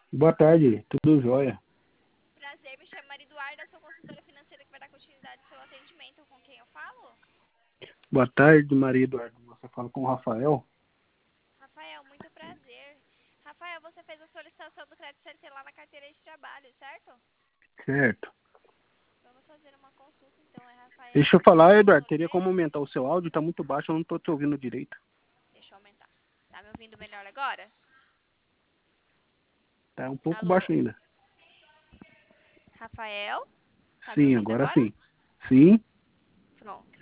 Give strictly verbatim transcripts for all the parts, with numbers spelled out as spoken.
Boa tarde, tudo jóia? Prazer, me chamo Maria Eduarda, sou consultora financeira que vai dar continuidade ao seu atendimento. Com quem eu falo? Boa tarde, Maria Eduardo. Você fala com o Rafael? Rafael, muito prazer. Rafael, você fez a solicitação do crédito C L T lá na carteira de trabalho, certo? Certo. Vamos fazer uma consulta, então. É Deixa Rafael eu falar, Silva Eduardo, teria como Oliveira? aumentar o seu áudio? Tá muito baixo, eu não tô te ouvindo direito. Deixa eu aumentar. Tá me ouvindo melhor agora? Tá um pouco baixo Alô? ainda. Rafael? Tá me Sim, ouvindo agora agora? sim. Sim, Pronto.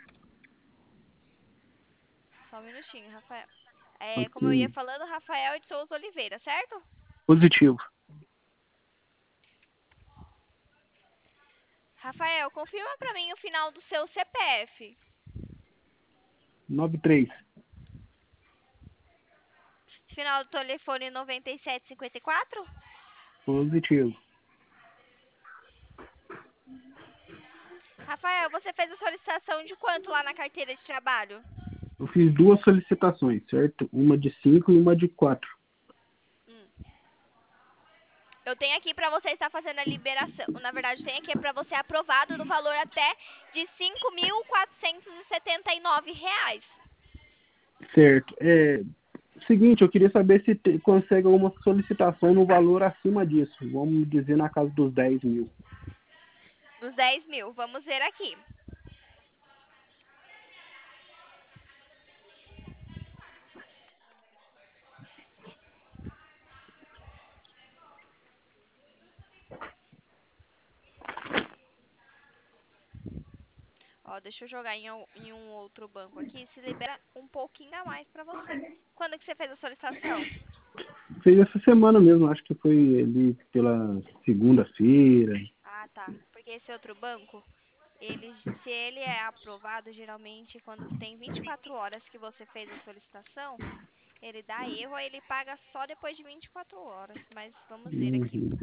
Só um minutinho, Rafael. É, como eu ia ok. falando, Rafael de Souza Oliveira, certo? Positivo. Rafael, confirma pra mim o final do seu C P F. Nove três. Final do telefone noventa e sete cinquenta e quatro? Positivo. Rafael, você fez a solicitação de quanto lá na carteira de trabalho? Eu fiz duas solicitações, certo? Uma de cinco e uma de quatro. Hum. Eu tenho aqui para você estar fazendo a liberação. Na verdade, tem aqui para você aprovado no valor até de cinco mil quatrocentos e setenta e nove reais. Certo. É, seguinte, eu queria saber se te- consegue alguma solicitação no valor acima disso. Vamos dizer na casa dos dez mil. Dos dez mil. Vamos ver aqui. Ó, deixa eu jogar em um, em um outro banco aqui. Se libera um pouquinho a mais para você. Quando que você fez a solicitação? Fez essa semana mesmo, acho que foi ali pela segunda-feira. Ah, tá. Porque esse outro banco, ele, se ele é aprovado, geralmente quando tem vinte e quatro horas que você fez a solicitação, ele dá erro, aí ele paga só depois de vinte e quatro horas. Mas vamos ver aqui. Uhum.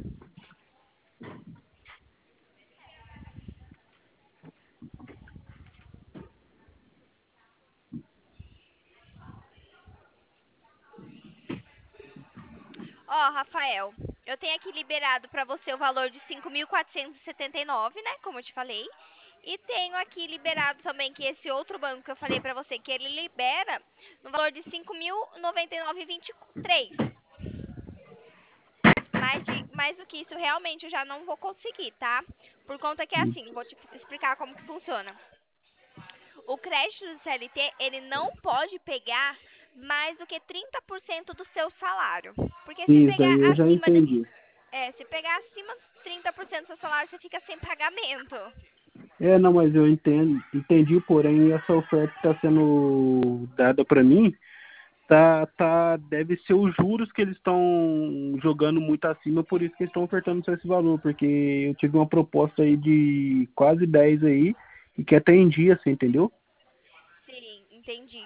Ó, Rafael, eu tenho aqui liberado para você o valor de cinco mil quatrocentos e setenta e nove, né? Como eu te falei. E tenho aqui liberado também que esse outro banco que eu falei para você que ele libera no valor de cinco mil noventa e nove e vinte e três. Mais, de, mais do que isso, realmente eu já não vou conseguir, tá? Por conta que é assim, vou te explicar como que funciona. O crédito do C L T, ele não pode pegar mais do que trinta por cento do seu salário. Porque se Isso pegar daí eu já acima de, entendi. é, se pegar acima de trinta por cento do seu salário, você fica sem pagamento. É, não, mas eu entendo, entendi, porém essa oferta que está sendo dada para mim, tá, tá, deve ser os juros que eles estão jogando muito acima, por isso que eles estão ofertando só esse valor, porque eu tive uma proposta aí de quase dez aí, e que até em dia, você entendeu? Sim, entendi.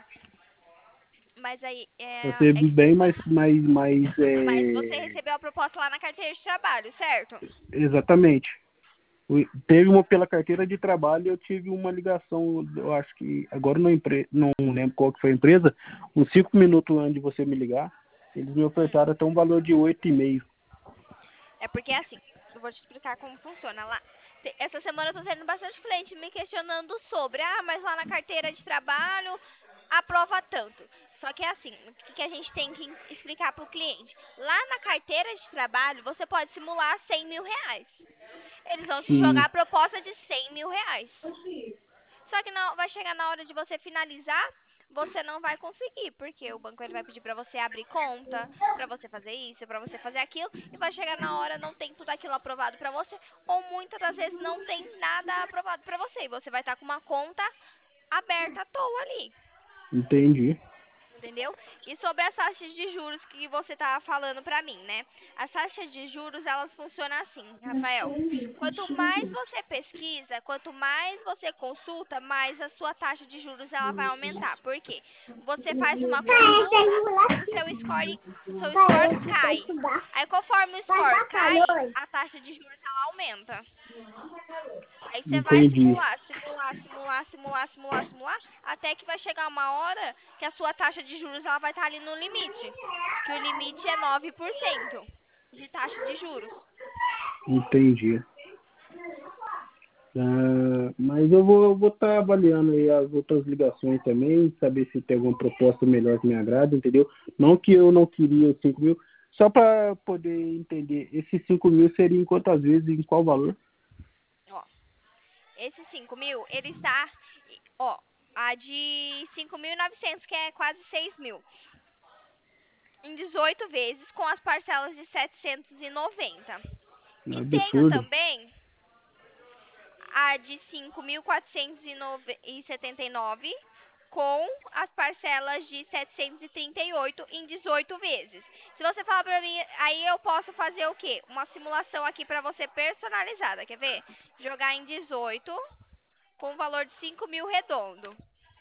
Mas aí Vai é, ser é que bem mais, como, mais, mais, mas você é, recebeu a proposta lá na carteira de trabalho, certo? exatamente. Fui- Teve uma pela carteira de trabalho, eu tive uma ligação, eu acho que agora não, empre... não lembro qual que foi a empresa, uns cinco minutos antes de você me ligar, eles me Hum. ofertaram até um valor de oito e meio. É porque assim, eu vou te explicar como funciona lá. te- Essa semana eu tô tendo bastante cliente me questionando sobre, ah, mas lá na carteira de trabalho aprova tanto. Só que é assim, o que que a gente tem que explicar pro cliente? Lá na carteira de trabalho, você pode simular cem mil reais. Eles vão te jogar Sim, a proposta de cem mil reais. Só que não, vai chegar na hora de você finalizar, você não vai conseguir, porque o banco ele vai pedir para você abrir conta, para você fazer isso, para você fazer aquilo, e vai chegar na hora não tem tudo aquilo aprovado para você, ou muitas das vezes não tem nada aprovado para você, e você vai estar com uma conta aberta à toa ali. entendi. Entendeu? E sobre as taxas de juros que você estava falando para mim, né? As taxas de juros, elas funcionam assim, Rafael. Quanto mais você pesquisa, quanto mais você consulta, mais a sua taxa de juros ela vai aumentar. Por quê? Você faz uma consulta, o seu score, o seu score cai. Aí conforme o score cai, a taxa de juros ela aumenta. Aí você vai Entendi. simular, simular, simular, simular, simular, simular, até que vai chegar uma hora que a sua taxa de juros ela vai estar ali no limite, que o limite é nove por cento. de taxa de juros. Entendi. Ah, mas eu vou eu vou estar avaliando aí as outras ligações também, saber se tem alguma proposta melhor que me agrada, entendeu? Não que eu não queria os cinco mil, só para poder entender, esses cinco mil seriam em quantas vezes, em qual valor? Ó, esses cinco mil, ele está, ó, a de cinco mil e novecentos, que é quase seis mil, em dezoito vezes, com as parcelas de setecentos e noventa. É E tenho absurdo. também a de cinco mil quatrocentos e setenta e nove, com as parcelas de setecentos e trinta e oito em dezoito vezes. Se você falar pra mim, aí eu posso fazer o quê? Uma simulação aqui pra você personalizada, quer ver? Jogar em dezoito, com o valor de cinco mil redondo.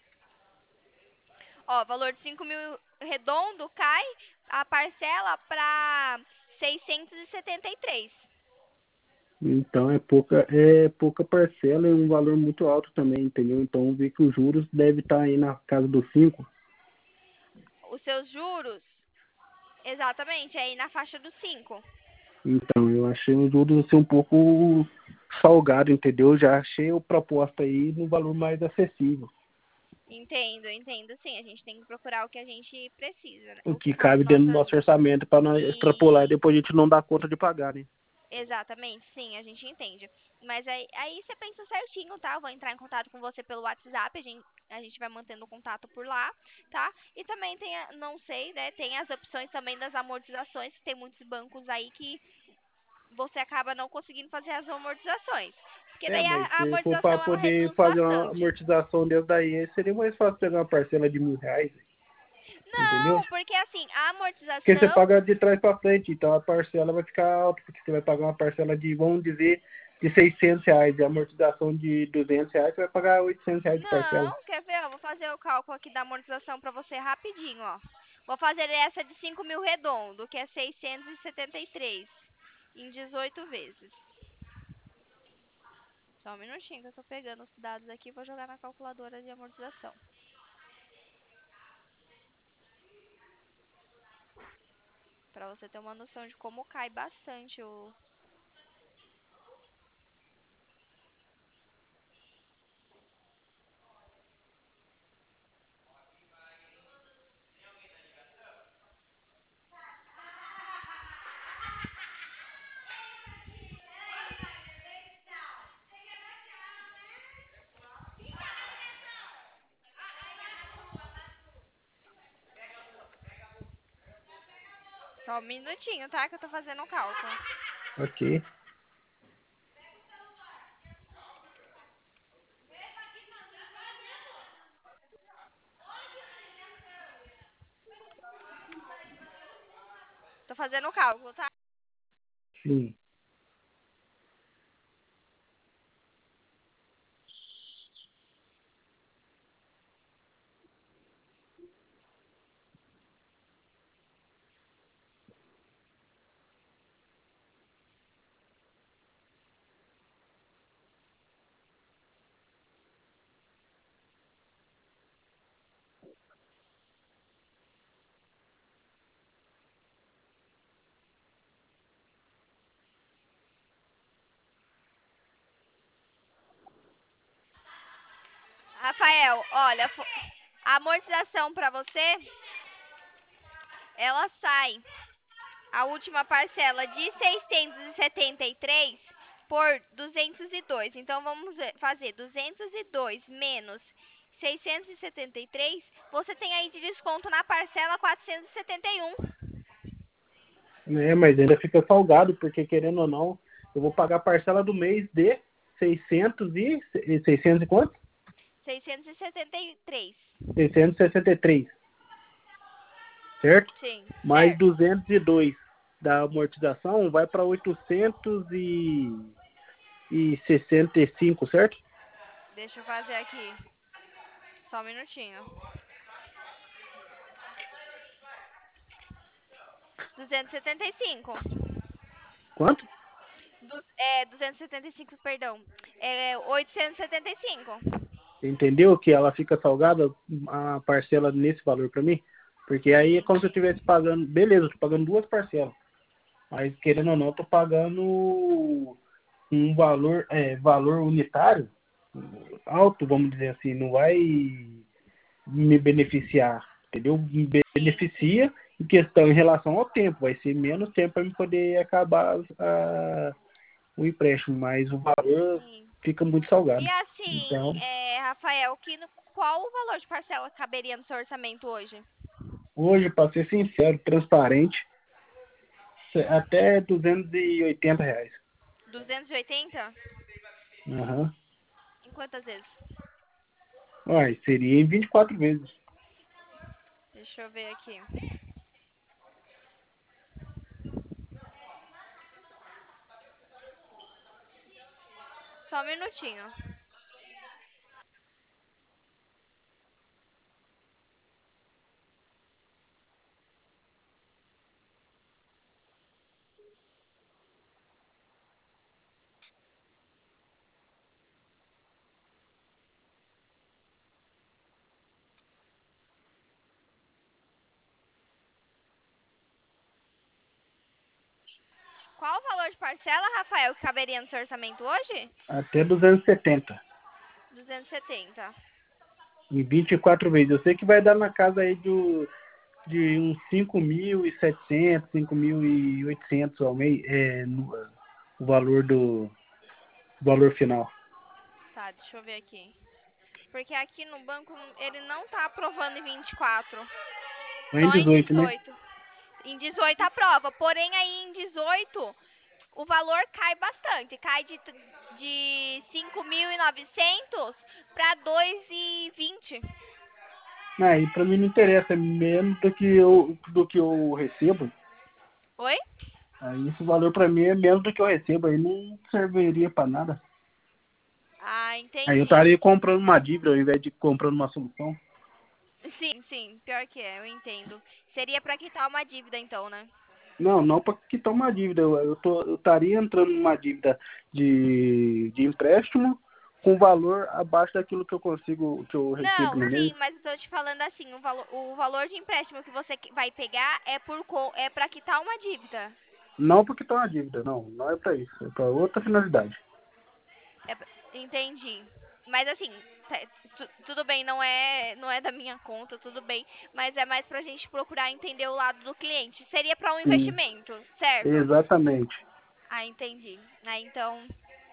Ó, valor de cinco mil redondo cai a parcela pra seiscentos e setenta e três. Então é pouca, é pouca parcela e um valor muito alto também, entendeu? Então vê que os juros deve estar aí na casa dos cinco. Os seus juros, exatamente, aí na faixa dos cinco. Então eu achei os juros assim um pouco salgado, entendeu? Já achei a proposta aí no valor mais acessível. Entendo, entendo sim. A gente tem que procurar o que a gente precisa, né? O O que que cabe cabe no dentro nosso do nosso orçamento. orçamento para nós extrapolar e E depois a gente não dá conta de pagar, né? exatamente, sim, a gente entende. Mas aí, aí você pensa certinho, tá? Eu vou entrar em contato com você pelo WhatsApp, a gente, a gente vai mantendo contato por lá, tá? E também tem, a- não sei, né? Tem as opções também das amortizações, que tem muitos bancos aí que você acaba não conseguindo fazer as amortizações. Porque É, daí a, mas a se for para amortização ela poder reduz fazer uma bastante. amortização dessa daí, seria mais fácil pegar uma parcela de mil reais, entendeu? Não, porque assim, a Porque você amortização. paga de trás para frente, então a parcela vai ficar alta, porque você vai pagar uma parcela de, vamos dizer, de seiscentos reais, e a amortização de duzentos reais, você vai pagar oitocentos reais de parcela. Não, quer ver? Eu vou fazer o cálculo aqui da amortização pra você rapidinho, ó. Vou fazer essa de cinco mil redondo, que é seiscentos e setenta e três, em dezoito vezes. Só um minutinho que eu tô pegando os dados aqui e vou jogar na calculadora de amortização. Pra você ter uma noção de como cai bastante o. Só um minutinho, tá? Que eu tô fazendo o cálculo. Ok. Tô fazendo o cálculo, tá? Sim. Rafael, olha, fo- a amortização pra você, ela sai a última parcela de seiscentos e setenta e três por duzentos e dois. Então vamos ver- fazer duzentos e dois menos seiscentos e setenta e três. Você tem aí de desconto na parcela quatrocentos e setenta e um. É, mas ainda fica salgado, porque querendo ou não, eu vou pagar a parcela do mês de seiscentos e... seiscentos e quanto? seiscentos e setenta e três. seiscentos e sessenta e três, certo? Sim, Mais certo. duzentos e dois da amortização vai para oitocentos e sessenta e cinco, certo? Deixa eu fazer aqui. Só um minutinho. duzentos e setenta e cinco. Quanto? Du- é, duzentos e setenta e cinco, perdão. É oitocentos e setenta e cinco. Entendeu que ela fica salgada a parcela nesse valor para mim? Porque aí é Sim, como se eu estivesse pagando, beleza, eu tô pagando duas parcelas. Mas querendo ou não, eu tô pagando um valor, é, valor unitário alto, vamos dizer assim, não vai me beneficiar, entendeu? Me Sim, sim, beneficia em questão em relação ao tempo, vai ser menos tempo para me poder acabar a, o empréstimo, mas o valor sim. fica muito E salgado. assim, Então, é, Rafael, que, no- qual o valor de parcela caberia no seu orçamento hoje? hoje, para ser sincero, transparente, até duzentos e oitenta reais. Duzentos e oitenta. Aham. Em quantas vezes? Uai, seria em vinte e quatro vezes. Deixa eu ver aqui. Só um minutinho. Qual o valor de parcela, Rafael, que caberia no seu orçamento hoje? Até duzentos e setenta. Duzentos e setenta. Em vinte e quatro vezes. Eu sei que vai dar na casa aí do, de uns cinco mil e setecentos, cinco mil e oitocentos ao mês, é, no, o valor do o valor final. Tá, deixa eu ver aqui. Porque aqui no banco ele não tá aprovando em vinte e quatro. Ou em Só em dezoito, né? dezoito. Em dezoito aprova. Porém, aí em dezoito o valor cai bastante. Cai de, de cinco mil e novecentos para dois mil e vinte. Aí pra mim não interessa, é menos do que eu, do que eu recebo. Oi? Aí esse valor pra mim é menos do que eu recebo, aí não serviria pra nada. Ah, Aí eu entendi. estaria comprando uma dívida ao invés de comprando uma solução. Sim, sim, pior que é, eu entendo. Seria para quitar uma dívida então, né? Não, não para quitar uma dívida. Eu, eu, tô, eu estaria entrando numa dívida de, de empréstimo com valor abaixo daquilo que eu consigo, que eu recebo Não, no mês. sim, mas eu tô te falando assim, o valor, o valor de empréstimo que você que- vai pegar é por co- é para quitar uma dívida. Não para quitar uma dívida, não. Não é para isso. É para outra finalidade. É pra- entendi. Mas assim, tá- tu- tudo bem, não é, não é da minha conta, tudo bem, mas é mais pra gente procurar entender o lado do cliente. Seria para um Sim, investimento, certo? exatamente. Ah, entendi. Ah, então,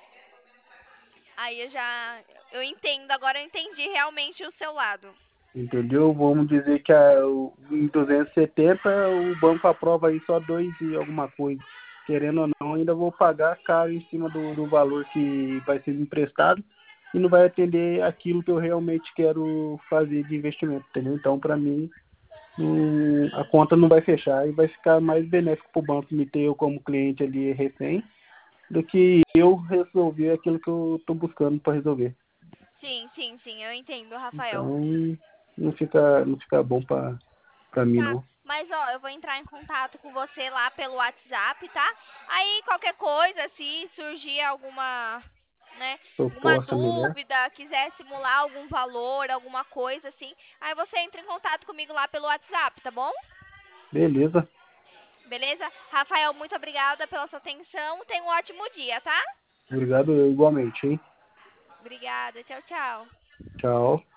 aí eu já eu entendo, agora eu entendi realmente o seu lado. Entendeu? Vamos dizer que a, o, em duzentos e setenta o banco aprova aí só dois e alguma coisa. Querendo ou não, ainda vou pagar caro em cima do, do valor que vai ser emprestado e não vai atender aquilo que eu realmente quero fazer de investimento, entendeu? Então, para mim, hum, a Sim. conta não vai fechar e vai ficar mais benéfico para o banco me ter eu como cliente ali recém do que eu resolver aquilo que eu estou buscando para resolver. Sim, sim, sim, eu entendo, Rafael. Então, não fica, não fica bom para para mim, Tá, não. mas ó, eu vou entrar em contato com você lá pelo WhatsApp, tá? Aí qualquer coisa, se surgir alguma, né, alguma Proposta melhor. dúvida, quiser simular algum valor, alguma coisa assim, aí você entra em contato comigo lá pelo WhatsApp, tá bom? Beleza. Beleza? Rafael, muito obrigada pela sua atenção. Tenha um ótimo dia, tá? Obrigado igualmente, hein? Obrigada. Tchau, tchau. Tchau.